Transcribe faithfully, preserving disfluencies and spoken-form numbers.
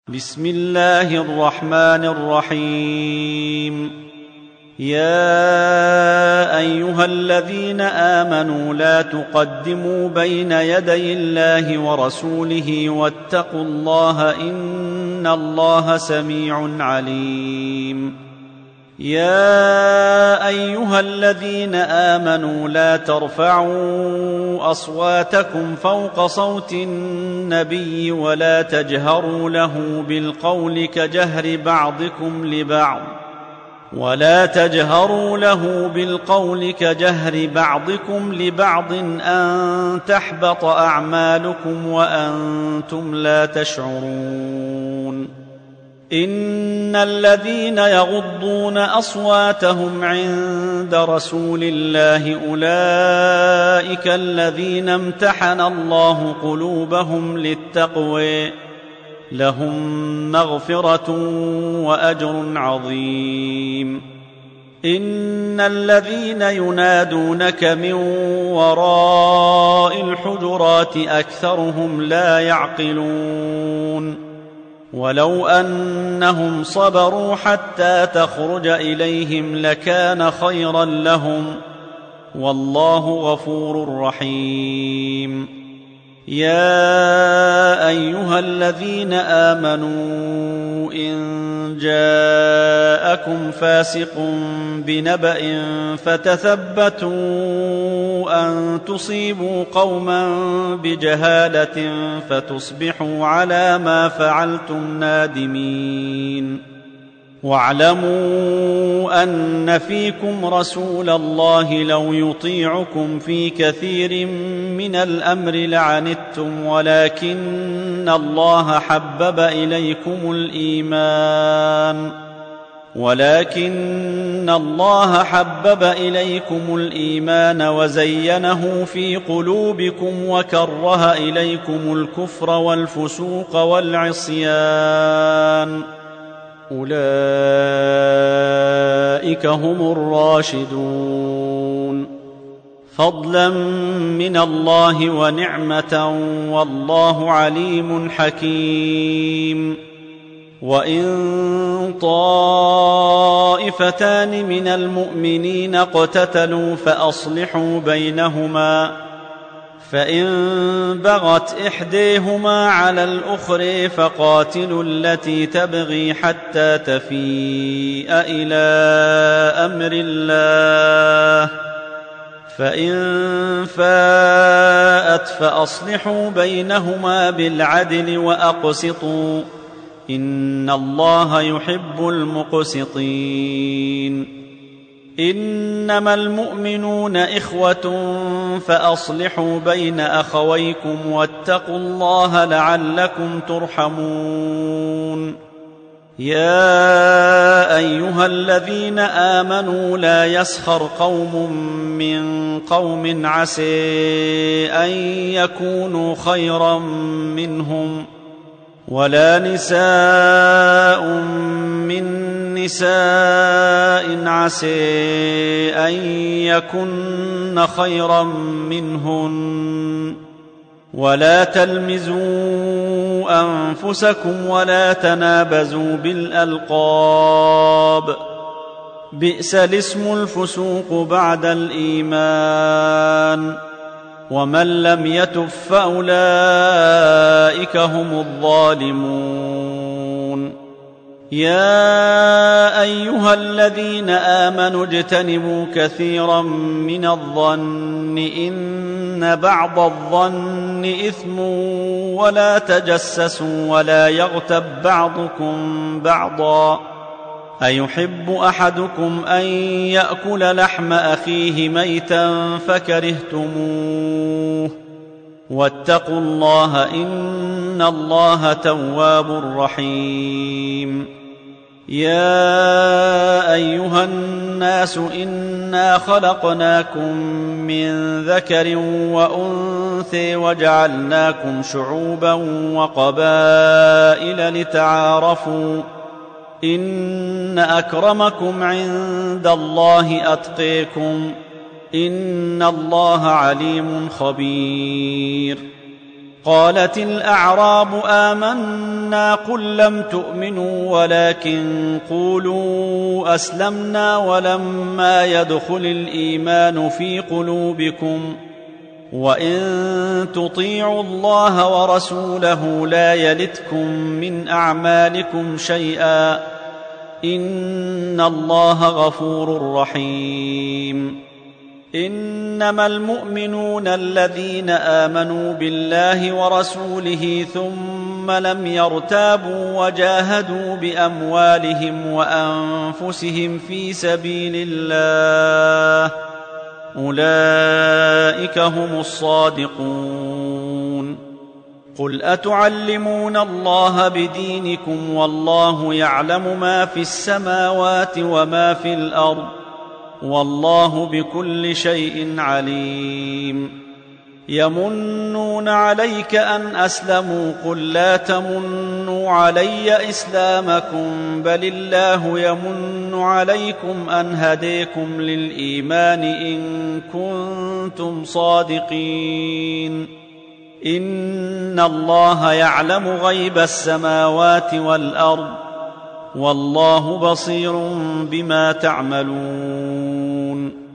بسم الله الرحمن الرحيم. يا أيها الذين آمنوا لا تقدموا بين يدي الله ورسوله واتقوا الله إن الله سميع عليم. يا أيها الذين آمنوا لا ترفعوا أصواتكم فوق صوت النبي ولا تجهروا له بالقول كجهر بعضكم لبعض ولا تجهروا له بالقول كجهر بعضكم لبعض أن تحبط أعمالكم وأنتم لا تشعرون. إن الذين يغضون أصواتهم عند رسول الله أولئك الذين امتحن الله قلوبهم للتقوى لهم مغفرة وأجر عظيم. إن الذين ينادونك من وراء الحجرات أكثرهم لا يعقلون. ولو أنهم صبروا حتى تخرج إليهم لكان خيرا لهم والله غفور رحيم. يا أيها الذين آمنوا إن جاءكم فاسق بنبأ فتثبتوا أن تصيبوا قوما بجهالة فتصبحوا على ما فعلتم نادمين. واعلموا أن فيكم رسول الله لو يطيعكم في كثير من الأمر لعنتم ولكن الله حبب إليكم الإيمان ولكن الله حبب إليكم الإيمان وزينه في قلوبكم وكره إليكم الكفر والفسوق والعصيان أولئك هم الراشدون فضلا من الله ونعمة والله عليم حكيم. وإن طائفتان من المؤمنين اقتتلوا فأصلحوا بينهما فإن بغت إحديهما على الأخرى فقاتلوا التي تبغي حتى تفيء إلى أمر الله فإن فاءت فأصلحوا بينهما بالعدل وأقسطوا إن الله يحب المقسطين. إنما المؤمنون إخوة فأصلحوا بين أخويكم واتقوا الله لعلكم ترحمون. يا أيها الذين آمنوا لا يسخر قوم من قوم عسى أن يكونوا خيرا منهم ولا نساء من نساء عسى أن يكن خيرا منهن ولا تلمزوا أنفسكم ولا تنابزوا بالألقاب بئس الاسم الفسوق بعد الإيمان ومن لم يتب فأولئك هم الظالمون. يا أيها الذين آمنوا اجتنبوا كثيرا من الظن إن بعض الظن إثم ولا تجسسوا ولا يغتب بعضكم بعضا أيحب أحدكم أن يأكل لحم أخيه ميتا فكرهتموه واتقوا الله إن الله تواب رحيم. يا أيها الناس إنا خلقناكم من ذكر وأنثى وجعلناكم شعوبا وقبائل لتعارفوا إن أكرمكم عند الله أتقيكم إن الله عليم خبير. قالت الأعراب آمنا قل لم تؤمنوا ولكن قولوا أسلمنا ولما يدخل الإيمان في قلوبكم وإن تطيعوا الله ورسوله لا يلتكم من أعمالكم شيئا إن الله غفور رحيم. إنما المؤمنون الذين آمنوا بالله ورسوله ثم لم يرتابوا وجاهدوا بأموالهم وأنفسهم في سبيل الله أولئك هم الصادقون. قل أتعلمون الله بدينكم والله يعلم ما في السماوات وما في الأرض والله بكل شيء عليم. يمنون عليك أن أسلموا قل لا تمنوا علي إسلامكم بل الله يمن عليكم أن هديكم للإيمان إن كنتم صادقين. إن الله يعلم غيب السماوات والأرض والله بصير بما تعملون.